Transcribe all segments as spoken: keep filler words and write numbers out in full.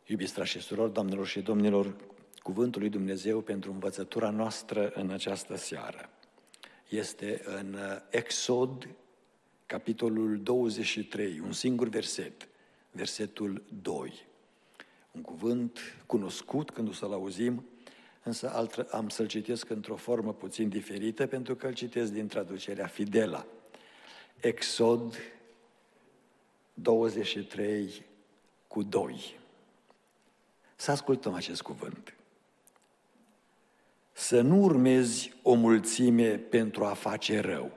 Iubiți frați și surori, doamnelor și domnilor, cuvântul lui Dumnezeu pentru învățătura noastră în această seară este în Exod, capitolul douăzeci și trei, un singur verset, versetul doi. Un cuvânt cunoscut când o să-l auzim, însă am să-l citesc într-o formă puțin diferită, pentru că îl citesc din traducerea Fidela. Exod douăzeci și trei cu doi. Să ascultăm acest cuvânt. Să nu urmezi o mulțime pentru a face rău.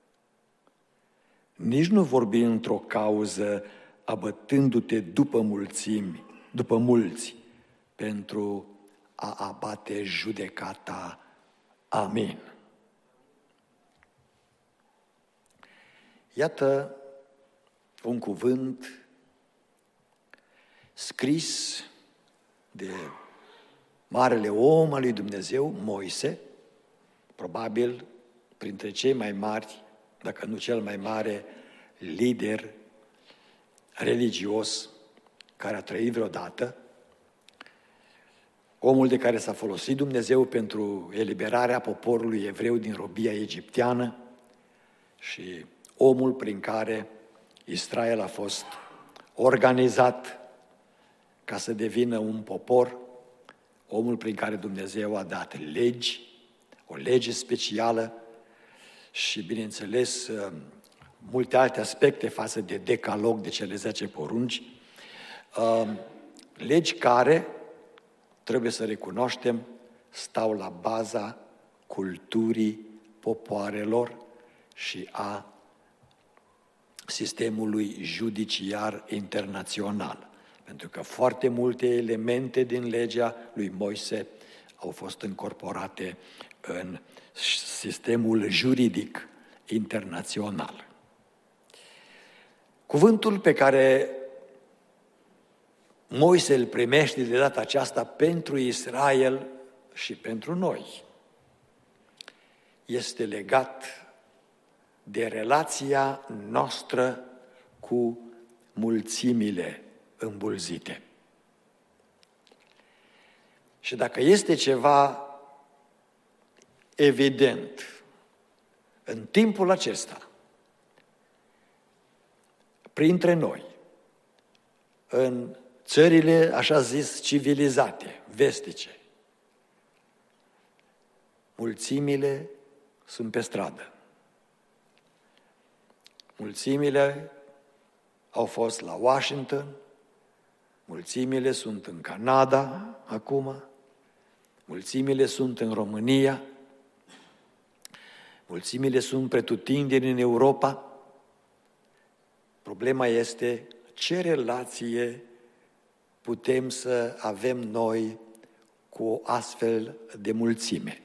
Nici nu vorbi într-o cauză abătându-te după mulțimi, după mulți, pentru a abate judecata. Amin. Iată un cuvânt scris de marele om al lui Dumnezeu, Moise, probabil printre cei mai mari, dacă nu cel mai mare lider religios care a trăit vreodată, omul de care s-a folosit Dumnezeu pentru eliberarea poporului evreu din robia egipteană și omul prin care Israel a fost organizat ca să devină un popor, omul prin care Dumnezeu a dat legi, o lege specială și, bineînțeles, multe alte aspecte față de decalog, de cele zece porunci, legi care, trebuie să recunoaștem, stau la baza culturii popoarelor și a sistemului judiciar internațional. Pentru că foarte multe elemente din legea lui Moise au fost încorporate în sistemul juridic internațional. Cuvântul pe care Moise îl primește de data aceasta pentru Israel și pentru noi este legat de relația noastră cu mulțimile îmbulzite. Și dacă este ceva evident în timpul acesta, printre noi, în țările, așa zis, civilizate, vestice, mulțimile sunt pe stradă. Mulțimile au fost la Washington, mulțimile sunt în Canada acum, mulțimile sunt în România, mulțimile sunt pretutindeni în Europa. Problema este ce relație putem să avem noi cu o astfel de mulțime.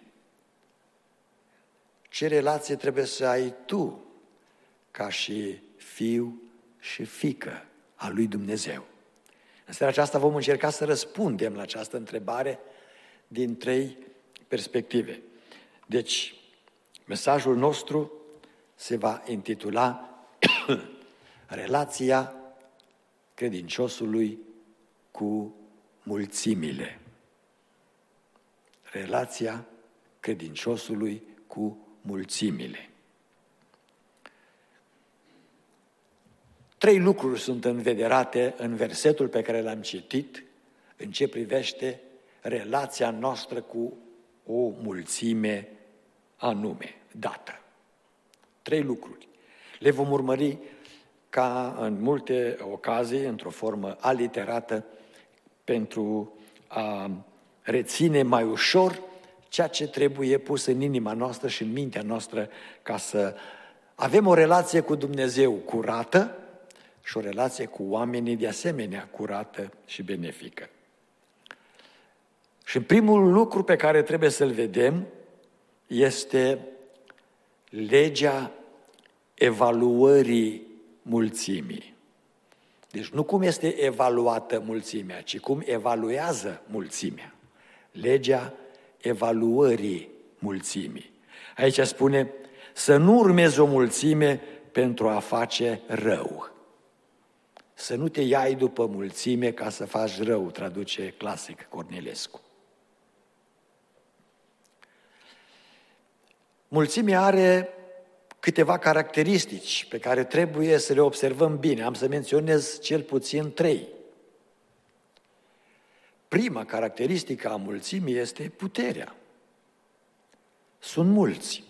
Ce relație trebuie să ai tu ca și fiu și fiică a lui Dumnezeu? În seara aceasta vom încerca să răspundem la această întrebare din trei perspective. Deci, mesajul nostru se va intitula Relația credinciosului cu mulțimile. Relația credinciosului cu mulțimile. Trei lucruri sunt învederate în versetul pe care l-am citit în ce privește relația noastră cu o mulțime anume, dată. Trei lucruri. Le vom urmări ca în multe ocazii, într-o formă aliterată, pentru a reține mai ușor ceea ce trebuie pus în inima noastră și în mintea noastră ca să avem o relație cu Dumnezeu curată și o relație cu oamenii de asemenea curată și benefică. Și primul lucru pe care trebuie să-l vedem este legea evaluării mulțimii. Deci nu cum este evaluată mulțimea, ci cum evaluează mulțimea. Legea evaluării mulțimii. Aici spune să nu urmezi o mulțime pentru a face rău. să nu te iai după mulțime ca să faci rău, traduce clasic Cornilescu. Mulțimea are câteva caracteristici pe care trebuie să le observăm bine. Am să menționez cel puțin trei. Prima caracteristică a mulțimii este puterea. Sunt mulți.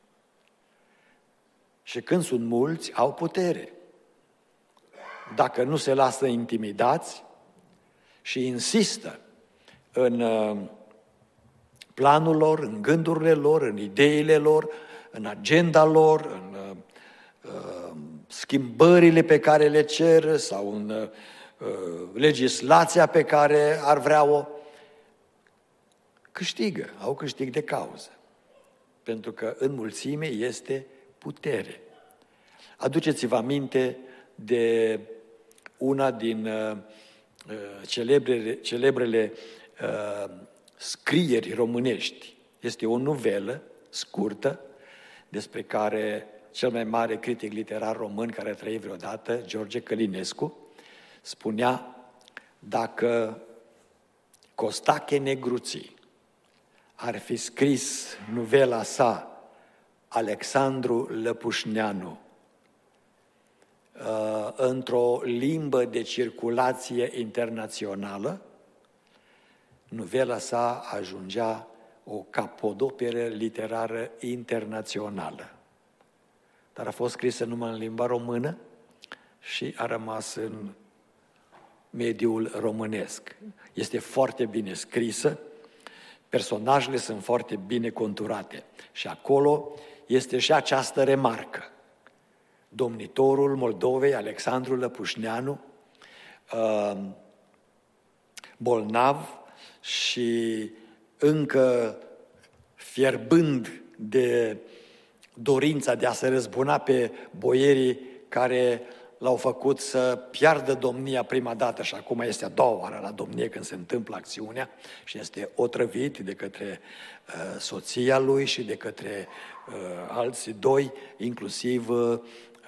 Și când sunt mulți, au putere. Dacă nu se lasă intimidați și insistă în planul lor, în gândurile lor, în ideile lor, în agenda lor, în uh, schimbările pe care le cer sau în uh, legislația pe care ar vrea-o, câștigă, au câștig de cauză. Pentru că în mulțime este putere. Aduceți-vă aminte de una din uh, celebrele, celebrele uh, scrieri românești. Este o novelă scurtă despre care cel mai mare critic literar român care a trăit vreodată, George Călinescu, spunea: dacă Costache Negruții ar fi scris novela sa Alexandru Lăpușneanu într-o limbă de circulație internațională, novela sa ajungea o capodoperă literară internațională. Dar a fost scrisă numai în limba română și a rămas în mediul românesc. Este foarte bine scrisă, personajele sunt foarte bine conturate și acolo este și această remarcă. Domnitorul Moldovei, Alexandru Lăpușneanu, bolnav și încă fierbând de dorința de a se răzbuna pe boierii care l-au făcut să piardă domnia prima dată și acum este a doua oară la domnie când se întâmplă acțiunea și este otrăvit de către uh, soția lui și de către uh, alții doi, inclusiv uh,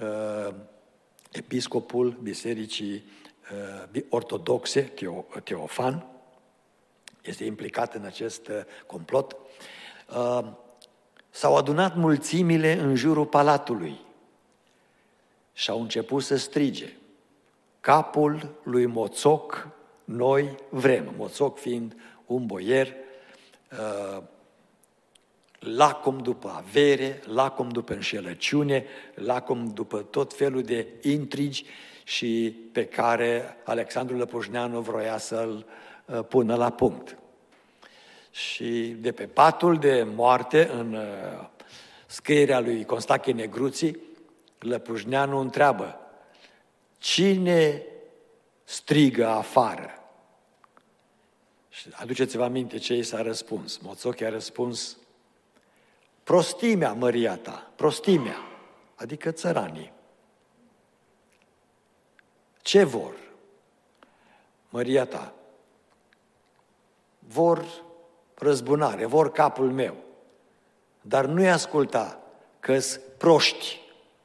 episcopul Bisericii uh, Ortodoxe, Teo, Teofan, este implicat în acest uh, complot. Uh, s-au adunat mulțimile în jurul palatului și au început să strige: capul lui Moțoc noi vrem. Moțoc fiind un boier uh, lacom după avere, lacom după înșelăciune, lacom după tot felul de intrigi și pe care Alexandru Lăpușneanu vroia să-l uh, pună la punct. Și de pe patul de moarte, în uh, scrierea lui Costache Negruții, Lăpușneanu întreabă: cine strigă afară? Și aduceți-vă aminte ce i s-a răspuns. Moțoc a răspuns: prostimea, măria ta, prostimea, adică țăranii. Ce vor? Măria ta, vor răzbunare, vor capul meu, dar nu-i asculta, că-s proști.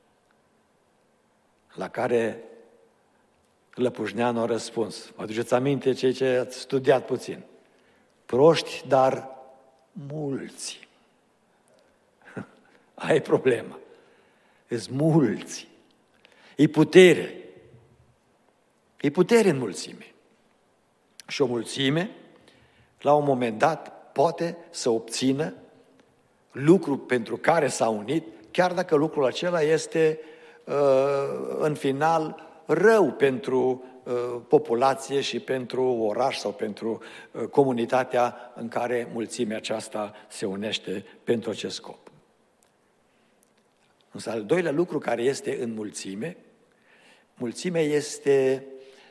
La care Lăpușneanu a răspuns: mă aduceți aminte cei ce ați studiat puțin, proști, dar mulți. Aia e problema. Îs mulți. E putere. E putere în mulțime. Și o mulțime, la un moment dat, poate să obțină lucru pentru care s-a unit, chiar dacă lucrul acela este în final rău pentru populație și pentru oraș sau pentru comunitatea în care mulțimea aceasta se unește pentru acest scop. Însă al doilea lucru care este în mulțime, mulțimea este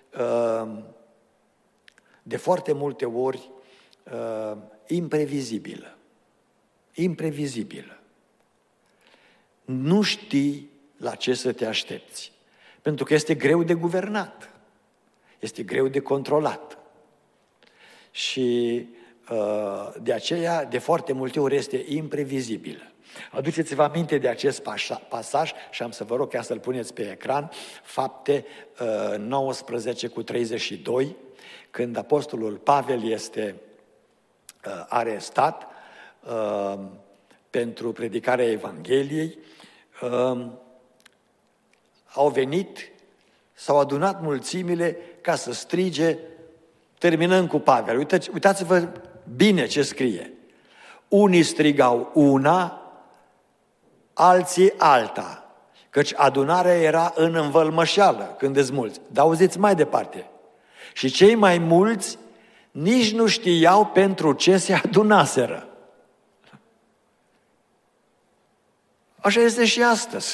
de foarte multe ori imprevizibilă. Imprevizibilă. Nu știi la ce să te aștepți. Pentru că este greu de guvernat. Este greu de controlat. Și uh, de aceea, de foarte multe ori, este imprevizibilă. Aduceți-vă aminte de acest pasaj și am să vă rog chiar să-l puneți pe ecran, Fapte nouăsprezece cu treizeci și doi, când apostolul Pavel este arestat pentru predicarea Evangheliei, au venit, s-au adunat mulțimile ca să strige, terminând cu Pavel. Uitați, uitați-vă bine ce scrie. Unii strigau una, alții alta, căci adunarea era în învălmășeală când îți mulți. Dar auziți mai departe. Și cei mai mulți nici nu știau pentru ce se adunaseră. Așa este și astăzi.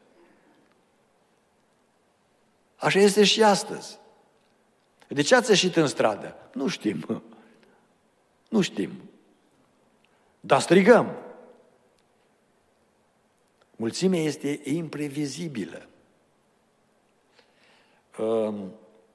Așa este și astăzi. De ce ați ieșit în stradă? Nu știm. Nu știm. Dar strigăm. Mulțimea este imprevizibilă. Um,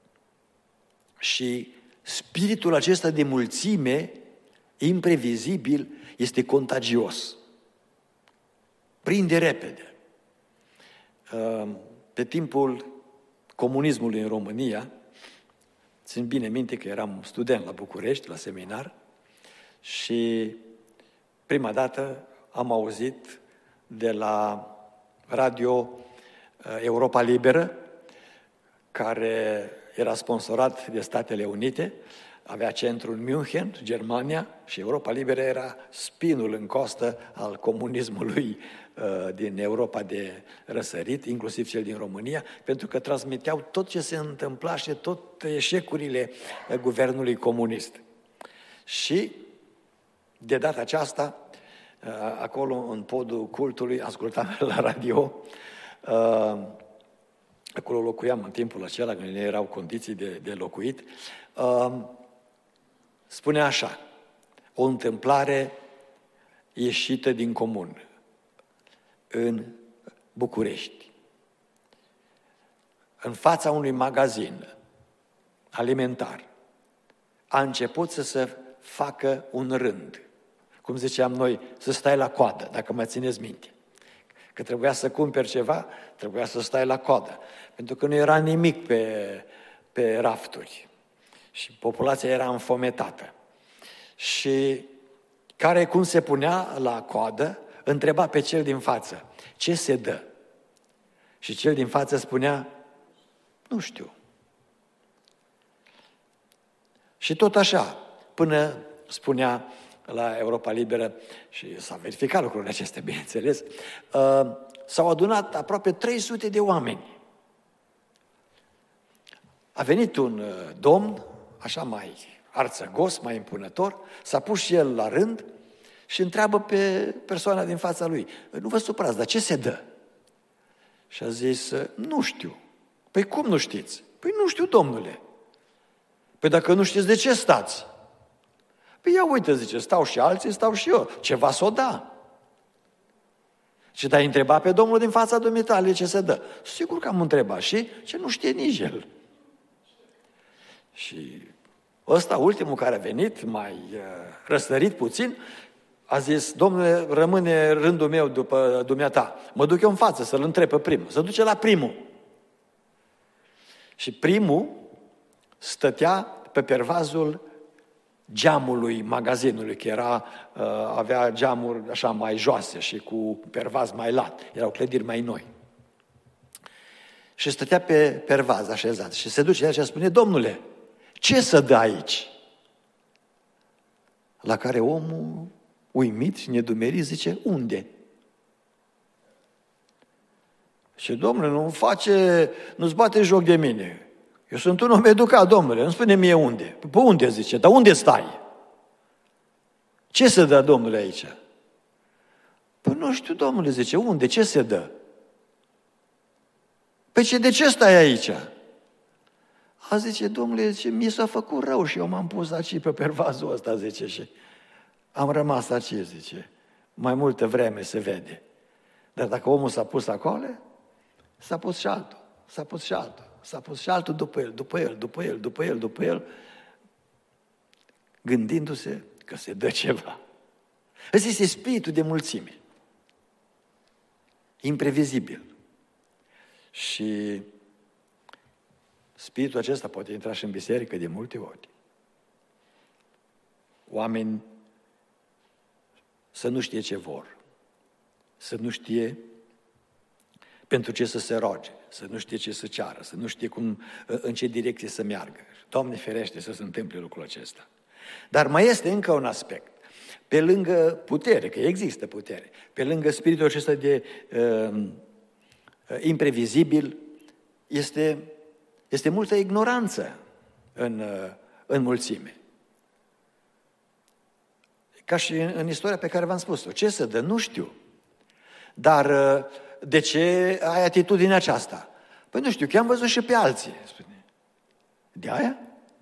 și spiritul acesta de mulțime, imprevizibil, este contagios. Prinde repede. Um, pe timpul comunismului în România, țin bine minte că eram student la București, la seminar, și prima dată am auzit de la radio Europa Liberă, care era sponsorat de Statele Unite, avea centrul în München, Germania, și Europa Liberă era spinul în costă al comunismului uh, din Europa de răsărit, inclusiv cel din România, pentru că transmiteau tot ce se întâmpla și tot eșecurile guvernului comunist. Și de data aceasta, uh, acolo în podul cultului, ascultam la radio, uh, acolo locuiam în timpul acela, când erau condiții de, de locuit, uh, spune așa, o întâmplare ieșită din comun în București. În fața unui magazin alimentar a început să se facă un rând. Cum ziceam noi, să stai la coadă, dacă mai țineți minte. Că trebuia să cumperi ceva, trebuia să stai la coadă. Pentru că nu era nimic pe, pe rafturi. Și populația era înfometată. Și care, cum se punea la coadă, întreba pe cel din față, ce se dă? Și cel din față spunea, nu știu. Și tot așa, până spunea la Europa Liberă, și s-a verificat lucrurile acestea, bineînțeles, uh, s-au adunat aproape trei sute de oameni. A venit un uh, domn, așa mai arțăgos, mai impunător, s-a pus și el la rând și întreabă pe persoana din fața lui, nu vă supărați, dar ce se dă? Și a zis, nu știu. Păi cum nu știți? Păi nu știu, domnule. Păi dacă nu știți, de ce stați? Păi ia uite, zice, stau și alții, stau și eu. Ceva s-o da. Și te-ai întrebat pe domnul din fața dumitale ce se dă. Sigur că am întrebat și ce nu știe nici el. Și ăsta, ultimul care a venit, mai uh, răsărit puțin, a zis, domnule, rămâne rândul meu după dumneata. Mă duc eu în față să-l întreb pe primul. Se duce la primul. Și primul stătea pe pervazul geamului magazinului, că era, uh, avea geamuri așa mai joase și cu pervaz mai lat. Erau clădiri mai noi. Și stătea pe pervaz așezat. Și se duce și spune, domnule, ce să dă aici? La care omul, uimit și nedumerit, zice, unde? Și domnule, nu-mi face, nu-ți bate joc de mine. Eu sunt un om educat, domnule, nu spune mie unde. Pe unde, zice, dar unde stai? Ce se dă, domnule, aici? Păi nu știu, domnule, zice, unde, ce se dă? Păi ce, de ce stai aici? A, zice, domnule, zice, mi s-a făcut rău și eu m-am pus aici pe pervazul ăsta, zice, și am rămas aici, zice. Mai multă vreme se vede. Dar dacă omul s-a pus acolo, s-a pus și altul, s-a pus și altul, s-a pus și altul după el, după el, după el, după el, după el, gândindu-se că se dă ceva. Ăsta este spiritul de mulțime. imprevizibil. Și spiritul acesta poate intra și în biserică de multe ori. Oameni să nu știe ce vor, să nu știe pentru ce să se roage, să nu știe ce să ceară, să nu știe cum, în ce direcție să meargă. Doamne ferește să se întâmple lucrul acesta. Dar mai este încă un aspect. Pe lângă putere, că există putere, pe lângă spiritul acesta de uh, imprevizibil, este, este multă ignoranță în, uh, în mulțime. Ca și în, în istoria pe care v-am spus-o. Ce să dă? Nu știu. Dar uh, de ce ai atitudinea aceasta? Păi nu știu, că am văzut și pe alții. Spune. De aia?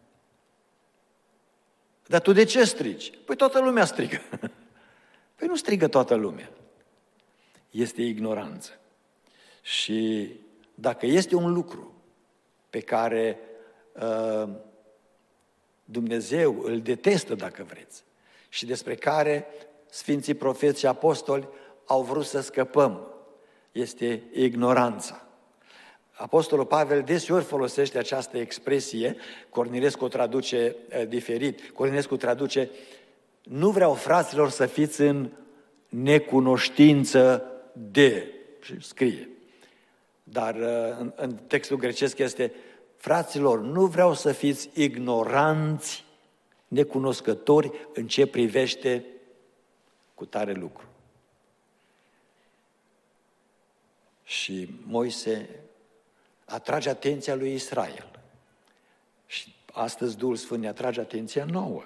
Dar tu de ce strigi? Păi toată lumea strigă. Păi nu strigă toată lumea. Este ignoranță. Și dacă este un lucru pe care uh, Dumnezeu îl detestă, dacă vreți, și despre care Sfinții Profeți și Apostoli au vrut să scăpăm, este ignoranța. Apostolul Pavel deseori folosește această expresie, Cornilescu o traduce uh, diferit. Cornilescu traduce: nu vreau, fraților, să fiți în necunoștință de, și scrie. Dar uh, în, în textul grecesc este: fraților, nu vreau să fiți ignoranți, necunoscători în ce privește cu tare lucru. Și Moise atrage atenția lui Israel. Și astăzi Duhul Sfânt ne atrage atenția nouă.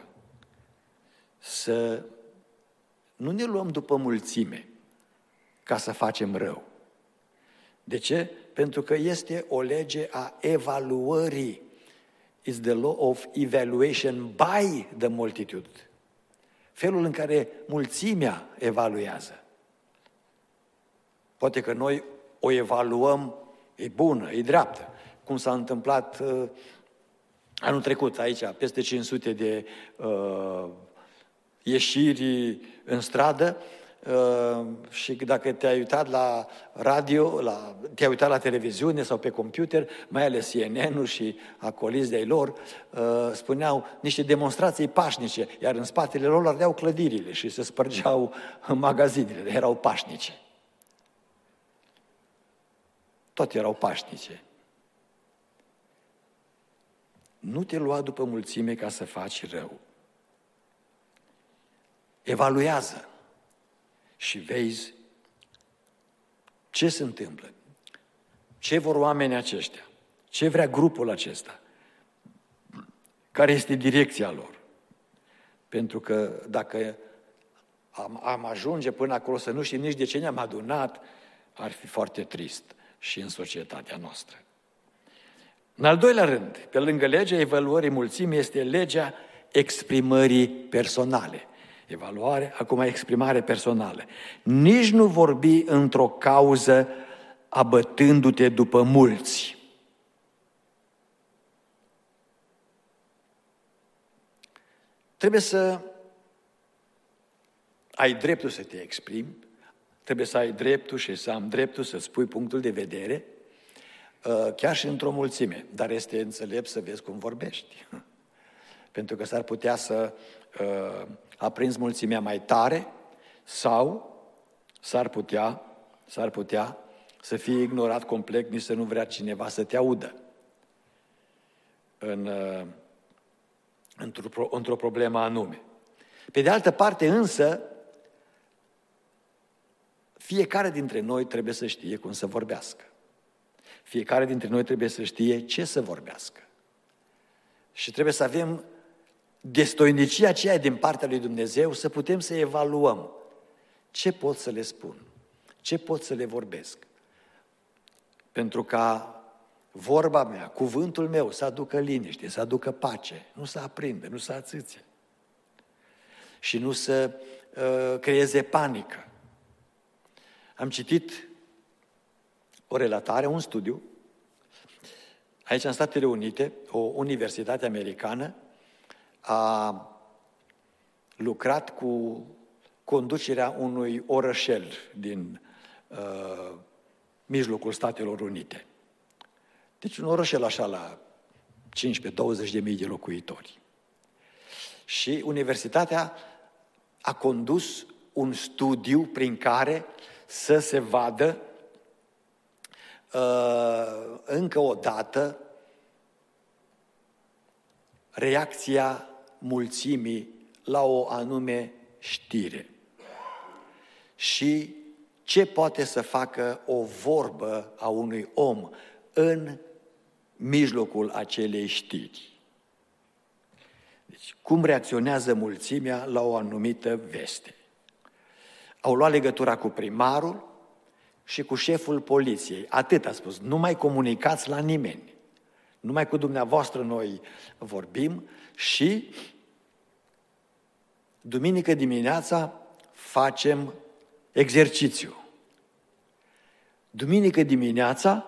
Să nu ne luăm după mulțime ca să facem rău. De ce? Pentru că este o lege a evaluării. It's the law of evaluation by the multitude. Felul în care mulțimea evaluează. Poate că noi o evaluăm, e bună, e dreaptă, cum s-a întâmplat uh, anul trecut aici, peste cinci sute de uh, ieșiri în stradă, uh, și dacă te-ai uitat la radio, la, te-ai uitat la televiziune sau pe computer, mai ales C N N-ul și acoliți de-ai lor, uh, spuneau niște demonstrații pașnice, iar în spatele lor ardeau clădirile și se spărgeau magazinele, erau pașnice. Toate erau pașnice. Nu te lua după mulțime ca să faci rău. Evaluează și vezi ce se întâmplă. Ce vor oamenii aceștia? Ce vrea grupul acesta? Care este direcția lor? Pentru că dacă am, am ajunge până acolo să nu știm nici de ce ne-am adunat, ar fi foarte trist și în societatea noastră. În al doilea rând, pe lângă legea evaluării mulțimii, este legea exprimării personale. Evaluare, acum exprimare personală. Nici nu vorbi într-o cauză abătându-te după mulți. Trebuie să ai dreptul să te exprimi, trebuie să ai dreptul și să am dreptul să spui punctul de vedere, chiar și într-o mulțime, dar este înțelept să vezi cum vorbești. Pentru că s-ar putea să uh, aprinzi mulțimea mai tare sau s-ar putea, s-ar putea să fie ignorat complet, nici să nu vrea cineva să te audă în, uh, într-o, într-o problemă anume. Pe de altă parte însă, fiecare dintre noi trebuie să știe cum să vorbească. Fiecare dintre noi trebuie să știe ce să vorbească. Și trebuie să avem destoinicia aceea din partea lui Dumnezeu, să putem să evaluăm ce pot să le spun, ce pot să le vorbesc. Pentru ca vorba mea, cuvântul meu să aducă liniște, să aducă pace, nu să aprindă, nu să ațâțe. Și nu să uh, creeze panică. Am citit o relatare, un studiu, aici în Statele Unite, o universitate americană a lucrat cu conducerea unui orășel din uh, mijlocul Statelor Unite. Deci un orășel așa la cincisprezece douăzeci de mii de locuitori. Și universitatea a condus un studiu prin care să se vadă uh, încă o dată reacția mulțimii la o anume știre. Și ce poate să facă o vorbă a unui om în mijlocul acelei știri. Deci, cum reacționează mulțimea la o anumită veste? Au luat legătura cu primarul și cu șeful poliției. Atât a spus, nu mai comunicați la nimeni. Numai cu dumneavoastră noi vorbim și duminică dimineața facem exercițiu. Duminică dimineața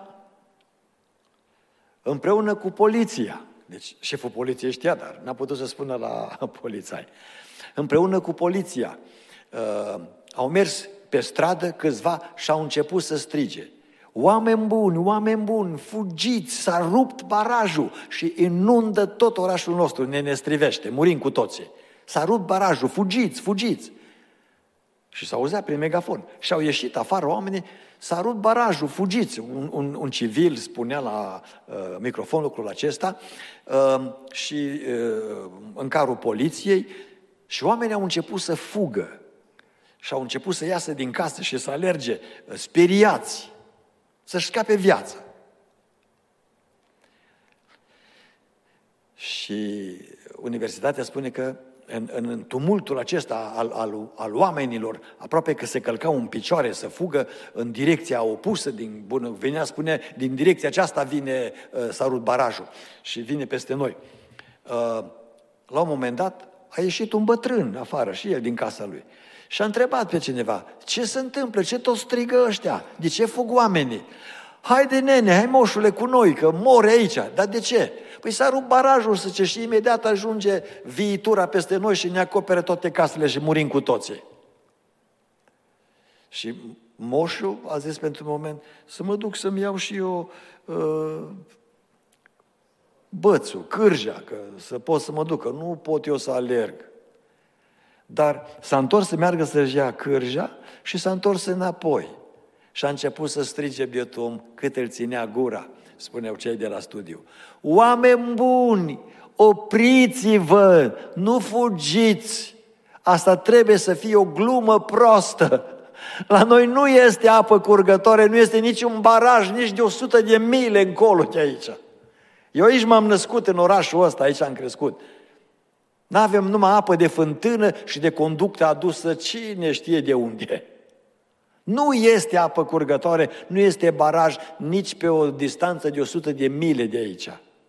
împreună cu poliția. Deci șeful poliției știa, dar n-a putut să spună la polițai. Împreună cu poliția uh, au mers pe stradă câțiva și au început să strige. Oameni buni, oameni buni, fugiți, s-a rupt barajul și inundă tot orașul nostru, ne nestrivește, murim cu toții. S-a rupt barajul, fugiți, fugiți. Și s-auzea prin megafon. Și au ieșit afară oamenii, s-a rupt barajul, fugiți. Un, un, un civil spunea la uh, microfon lucrul acesta uh, și uh, în carul poliției și oamenii au început să fugă și au început să iasă din casă și să alerge uh, speriați, să-și scape viața. Și universitatea spune că În, în tumultul acesta al, al, al oamenilor, aproape că se călcau în picioare să fugă în direcția opusă, din, bună, venea, spune, din direcția aceasta vine uh, Sarut barajul și vine peste noi. Uh, la un moment dat a ieșit un bătrân afară și el din casa lui și a întrebat pe cineva, ce se întâmplă, ce tot strigă ăștia, de ce fug oamenii? Haide nene, hai moșule cu noi, că mori aici. Dar de ce? Păi s-a rupt barajul, zice, și imediat ajunge viitura peste noi și ne acoperă toate casele și murim cu toții. Și moșul a zis pentru un moment, să mă duc să-mi iau și eu uh, bățul, cârja, că să pot să mă duc, că nu pot eu să alerg. Dar s-a întors să meargă să-și ia cârja și s-a întors înapoi. Și a început să strige bietul om cât îl ținea gura, spuneau cei de la studiu. Oameni buni, opriți-vă, nu fugiți. Asta trebuie să fie o glumă prostă. La noi nu este apă curgătoare, nu este niciun baraj, nici de o sută de mile încolo de aici. Eu aici m-am născut în orașul ăsta, aici am crescut. N-avem numai apă de fântână și de conductă adusă cine știe de unde. Nu este apă curgătoare, nu este baraj nici pe o distanță de o sută de mile de aici.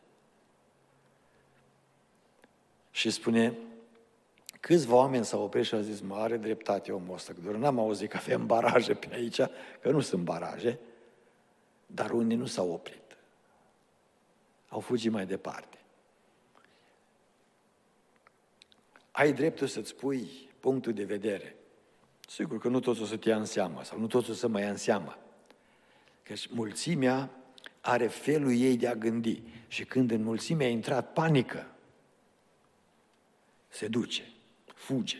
Și spune, câțiva oameni s-au oprit și au zis, mă, are dreptate omul ăsta, că doar n-am auzit că avem baraje pe aici, că nu sunt baraje, dar unii nu s-au oprit. Au fugit mai departe. Ai dreptul să-ți pui punctul de vedere. Sigur că nu toți o să te ia în seamă, sau nu toți o să mă ia în seamă. Că mulțimea are felul ei de a gândi. Și când în mulțime a intrat panică, se duce, fuge.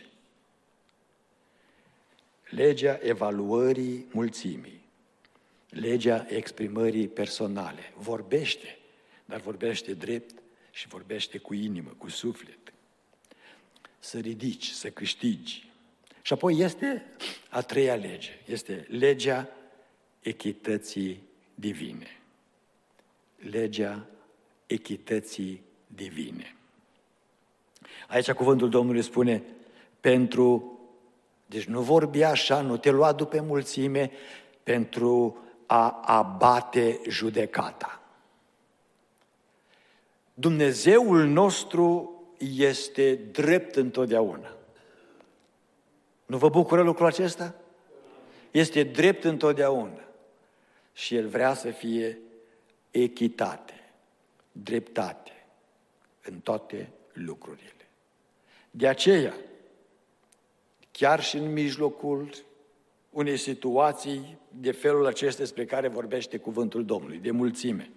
Legea evaluării mulțimii, legea exprimării personale, vorbește, dar vorbește drept și vorbește cu inimă, cu suflet. Să ridici, să câștigi. Și apoi este a treia lege, este legea echității divine. Legea echității divine. Aici cuvântul Domnului spune, pentru, deci nu vorbi așa, nu te lua după mulțime, pentru a abate judecata. Dumnezeul nostru este drept întotdeauna. Nu vă bucură lucrul acesta? Este drept întotdeauna. Și El vrea să fie echitate, dreptate în toate lucrurile. De aceea, chiar și în mijlocul unei situații de felul acesta despre care vorbește cuvântul Domnului, de mulțime.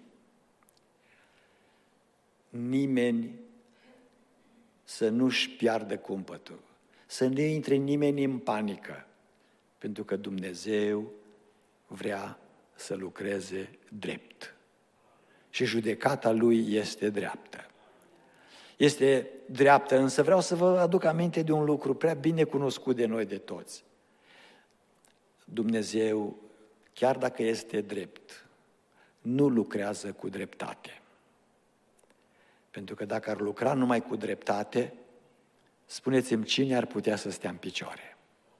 Nimeni să nu-și piardă cumpătul, să nu intre nimeni în panică, pentru că Dumnezeu vrea să lucreze drept. Și judecata Lui este dreaptă. Este dreaptă, însă vreau să vă aduc aminte de un lucru prea bine cunoscut de noi de toți. Dumnezeu, chiar dacă este drept, nu lucrează cu dreptate. Pentru că dacă ar lucra numai cu dreptate, spuneți-mi cine ar putea să stea în picioare?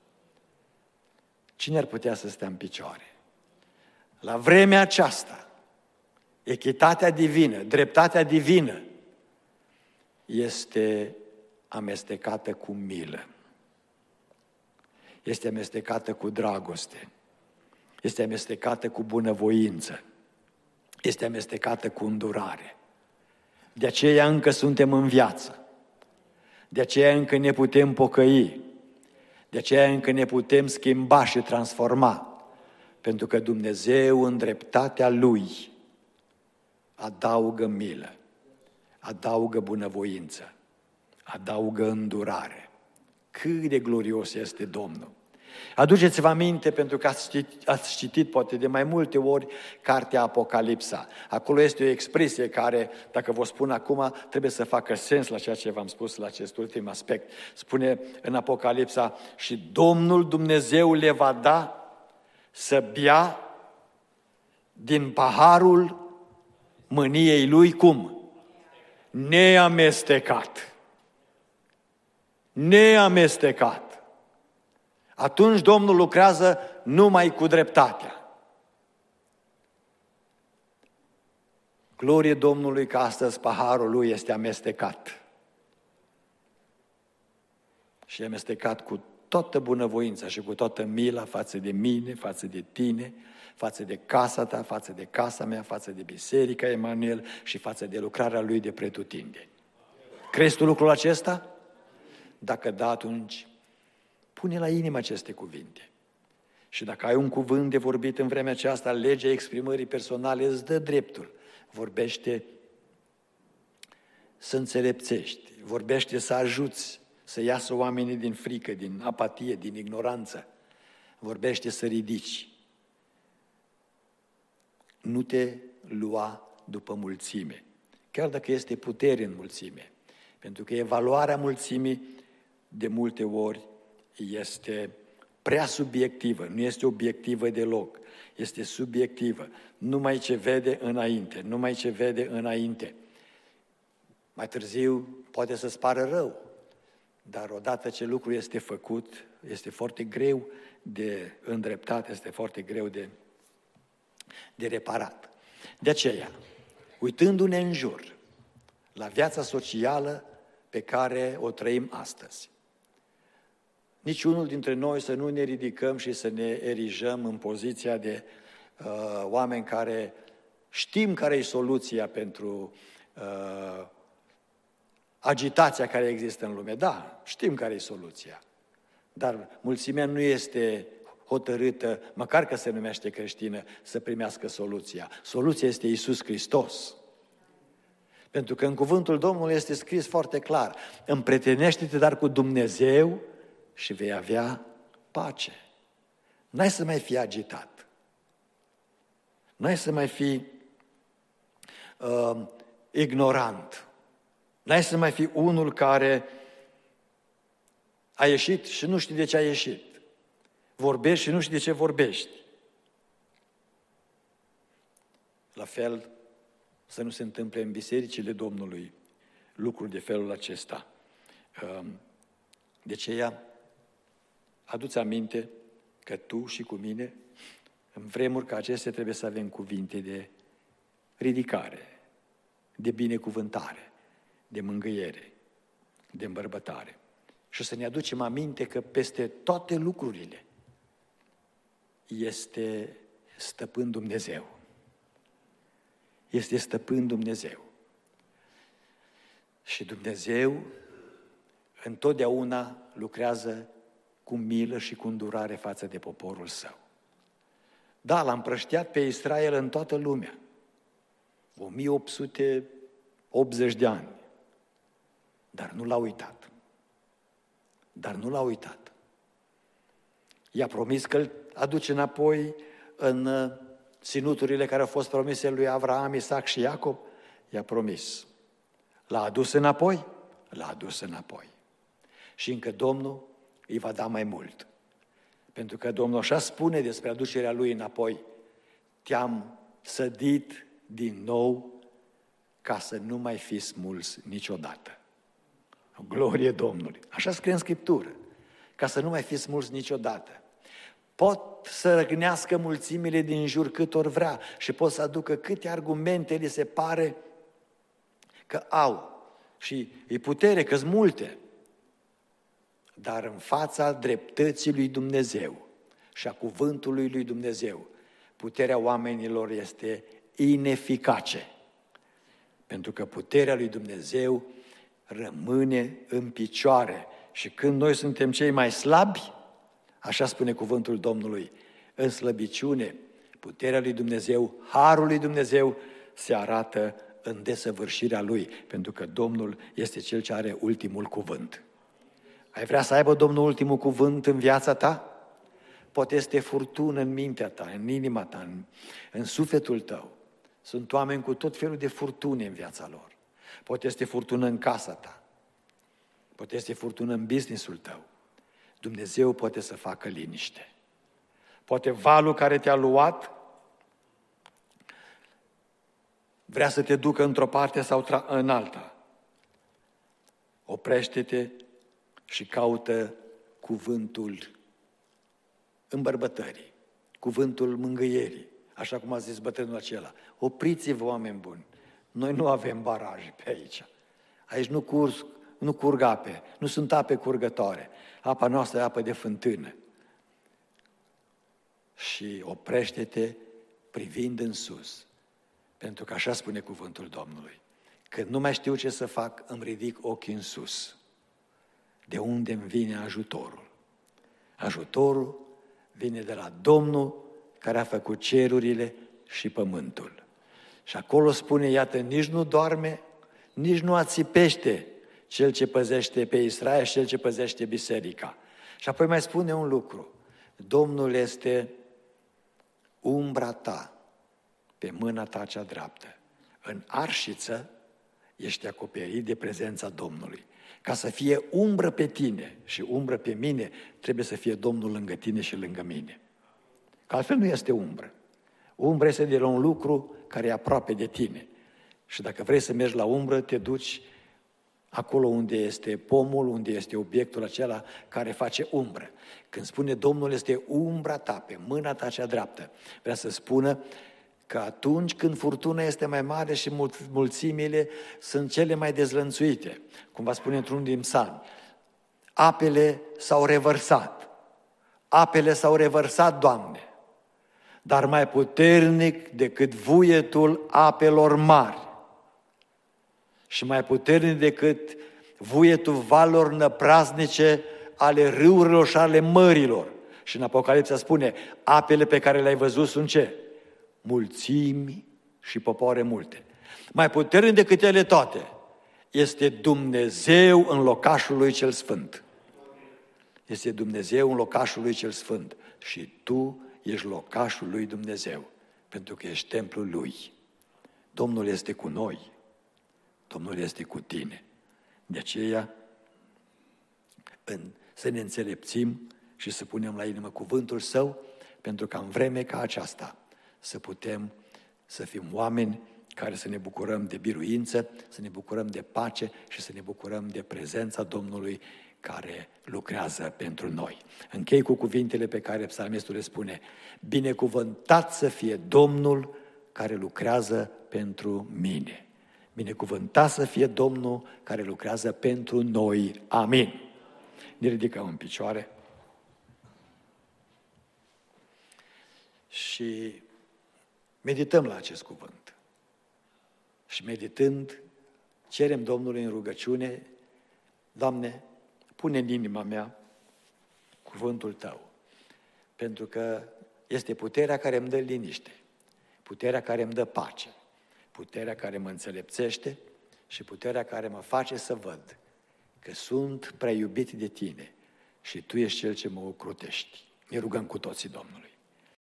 Cine ar putea să stea în picioare? La vremea aceasta, echitatea divină, dreptatea divină este amestecată cu milă. Este amestecată cu dragoste. Este amestecată cu bunăvoință. Este amestecată cu îndurare. De aceea încă suntem în viață. De aceea încă ne putem pocăi. De aceea încă ne putem schimba și transforma. Pentru că Dumnezeu în dreptatea Lui adaugă milă, adaugă bunăvoință, adaugă îndurare. Cât de glorios este Domnul! Aduceți-vă aminte, pentru că ați citit, ați citit poate de mai multe ori cartea Apocalipsa. Acolo este o expresie care, dacă vă spun acum, trebuie să facă sens la ceea ce v-am spus la acest ultim aspect. Spune în Apocalipsa: și Domnul Dumnezeu le va da să bea din paharul mâniei Lui, cum? Neamestecat. Neamestecat. Atunci Domnul lucrează numai cu dreptatea. Glorie Domnului că astăzi paharul Lui este amestecat. Și amestecat cu toată bunăvoința și cu toată mila față de mine, față de tine, față de casa ta, față de casa mea, față de Biserica Emanuel și față de lucrarea Lui de pretutindeni. Crezi tu lucrul acesta? Dacă da, atunci pune la inimă aceste cuvinte. Și dacă ai un cuvânt de vorbit în vremea aceasta, legea exprimării personale îți dă dreptul. Vorbește să înțelepțești, vorbește să ajuți, să iasă oamenii din frică, din apatie, din ignoranță. Vorbește să ridici. Nu te lua după mulțime, chiar dacă este putere în mulțime. Pentru că evaluarea mulțimii de multe ori este prea subiectivă, nu este obiectivă deloc, este subiectivă. Numai ce vede înainte, numai ce vede înainte. Mai târziu poate să-ți pară rău, dar odată ce lucrul este făcut, este foarte greu de îndreptat, este foarte greu de, de reparat. De aceea, uitându-ne în jur la viața socială pe care o trăim astăzi, niciunul dintre noi să nu ne ridicăm și să ne erijăm în poziția de uh, oameni care știm care e soluția pentru uh, agitația care există în lume. Da, știm care e soluția, dar mulțimea nu este hotărâtă, măcar că se numește creștină, să primească soluția. Soluția este Iisus Hristos. Pentru că în cuvântul Domnului este scris foarte clar: împrietenește-te dar cu Dumnezeu și vei avea pace. N-ai să mai fii agitat. N-ai să mai fii uh, ignorant. N-ai să mai fii unul care a ieșit și nu știi de ce a ieșit. Vorbești și nu știi de ce vorbești. La fel, să nu se întâmple în bisericile Domnului lucruri de felul acesta. De aceea, adu-ți aminte că tu și cu mine, în vremuri ca acestea, trebuie să avem cuvinte de ridicare, de binecuvântare, de mângâiere, de îmbărbătare. Și să ne aducem aminte că peste toate lucrurile este stăpân Dumnezeu. Este stăpân Dumnezeu. Și Dumnezeu întotdeauna lucrează cu milă și cu îndurare față de poporul său. Da, l-a împrăștiat pe Israel în toată lumea. o mie opt sute optzeci de ani. Dar nu l-a uitat. Dar nu l-a uitat. I-a promis că îl aduce înapoi în ținuturile care au fost promise lui Avraam, Isaac și Iacob. I-a promis. L-a adus înapoi? L-a adus înapoi. Și încă Domnul îi va da mai mult. Pentru că Domnul așa spune despre aducerea lui înapoi: te-am sădit din nou ca să nu mai fi smuls niciodată. O glorie Domnului. Așa scrie în Scriptură. Ca să nu mai fi smuls niciodată. Pot să răgnească mulțimile din jur cât ori vrea și pot să aducă câte argumente li se pare că au. Și e putere, că-s multe. Dar în fața dreptății lui Dumnezeu și a cuvântului lui Dumnezeu, puterea oamenilor este ineficace. Pentru că puterea lui Dumnezeu rămâne în picioare. Și când noi suntem cei mai slabi, așa spune cuvântul Domnului, în slăbiciune, puterea lui Dumnezeu, harul lui Dumnezeu se arată în desăvârșirea Lui, pentru că Domnul este Cel ce are ultimul cuvânt. Ai vrea să aibă Domnul ultimul cuvânt în viața ta? Poate este furtună în mintea ta, în inima ta, în, în sufletul tău. Sunt oameni cu tot felul de furtune în viața lor. Poate este furtună în casa ta. Poate este furtună în businessul tău. Dumnezeu poate să facă liniște. Poate valul care te-a luat vrea să te ducă într-o parte sau în alta. Oprește-te și caută cuvântul îmbărbătării, cuvântul mângâierii, așa cum a zis bătrânul acela. Opriți-vă, oameni buni, noi nu avem baraje pe aici. Aici nu, curs, nu curg ape, nu sunt ape curgătoare. Apa noastră e apă de fântână. Și oprește-te privind în sus, pentru că așa spune cuvântul Domnului. Când nu mai știu ce să fac, îmi ridic ochii în sus. De unde îmi vine ajutorul? Ajutorul vine de la Domnul care a făcut cerurile și pământul. Și acolo spune, iată, nici nu doarme, nici nu ațipește Cel ce păzește pe Israel și Cel ce păzește biserica. Și apoi mai spune un lucru. Domnul este umbra ta pe mâna ta cea dreaptă. În arșiță ești acoperit de prezența Domnului. Ca să fie umbră pe tine și umbră pe mine, trebuie să fie Domnul lângă tine și lângă mine. Că altfel nu este umbră. Umbră este de la un lucru care e aproape de tine. Și dacă vrei să mergi la umbră, te duci acolo unde este pomul, unde este obiectul acela care face umbră. Când spune Domnul este umbra ta, pe mâna ta cea dreaptă, vrea să spună că atunci când furtuna este mai mare și mulțimile sunt cele mai dezlănțuite, cum va spune într-unul din psalmi, apele s-au revărsat, apele s-au revărsat, Doamne, dar mai puternic decât vuietul apelor mari și mai puternic decât vuietul valurilor năpraznice ale râurilor și ale mărilor. Și în Apocalipsa spune, apele pe care le-ai văzut sunt ce? Mulțimi și popoare multe. Mai puternic decât ele toate este Dumnezeu în locașul lui cel sfânt. Este Dumnezeu în locașul lui cel sfânt. Și tu ești locașul lui Dumnezeu, pentru că ești templul lui. Domnul este cu noi. Domnul este cu tine. De aceea, în, să ne înțelepțim și să punem la inimă cuvântul Său, pentru că în vreme ca aceasta să putem să fim oameni care să ne bucurăm de biruință, să ne bucurăm de pace și să ne bucurăm de prezența Domnului care lucrează pentru noi. Închei cu cuvintele pe care psalmistul le spune, binecuvântat să fie Domnul care lucrează pentru mine. Binecuvântat să fie Domnul care lucrează pentru noi. Amin. Ne ridicăm în picioare și medităm la acest cuvânt. Și meditând, cerem Domnului în rugăciune, Doamne, pune în inima mea cuvântul Tău, pentru că este puterea care îmi dă liniște, puterea care îmi dă pace, puterea care mă înțelepțește și puterea care mă face să văd că sunt prea iubit de Tine și Tu ești Cel ce mă ocrutești. Ne rugăm cu toții Domnului.